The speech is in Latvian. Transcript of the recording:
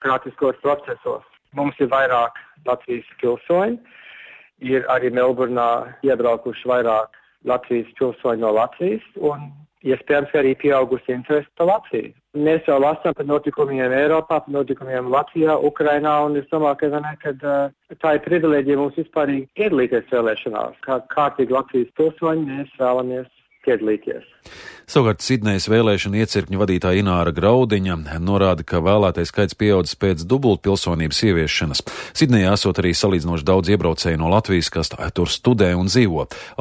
demokrātiskos procesos. Mums ir vairāk Latvijas pilsoņi, ir arī Melburnā iebraukuši vairāk Latvijas pilsoņi no Latvijas un iespējams arī pieaugusi interesi par Latviju. Mēs jau lasām par notikumiem Eiropā, par notikumiem Latvijā, Ukrainā, un es domāju, ka tā ir privileģija mums vispārīgi piedalīties vēlēšanās. Kā kārtīgi Latvijas pilsoņi mēs vēlamies piedalīties. Savukārt Sidnejas vēlēšana iecirkņu vadītāja Ināra Graudiņa norāda, ka vēlētais skaits pieaudzis pēc dubultpilsonības ieviešanas. Sidnejā esot arī salīdzinoši daudz iebraucēju no Latvijas, kas tur studē un dzīvo.